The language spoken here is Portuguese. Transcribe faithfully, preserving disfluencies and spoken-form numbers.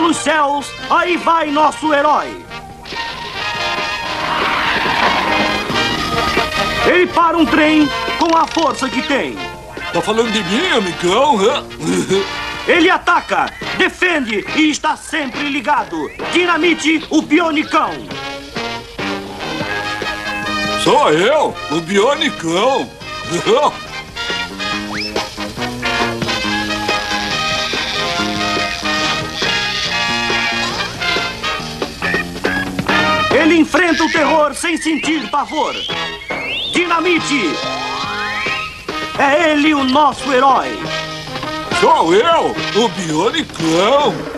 pelos céus, aí vai nosso herói. Ele para um trem com a força que tem. Tá falando de mim, amigão? Ele ataca, defende e está sempre ligado. Dinamite, o Bionicão. Sou eu, o Bionicão. Ele enfrenta o terror sem sentir pavor. Dinamite! É ele o nosso herói! Sou eu, o Bionicão!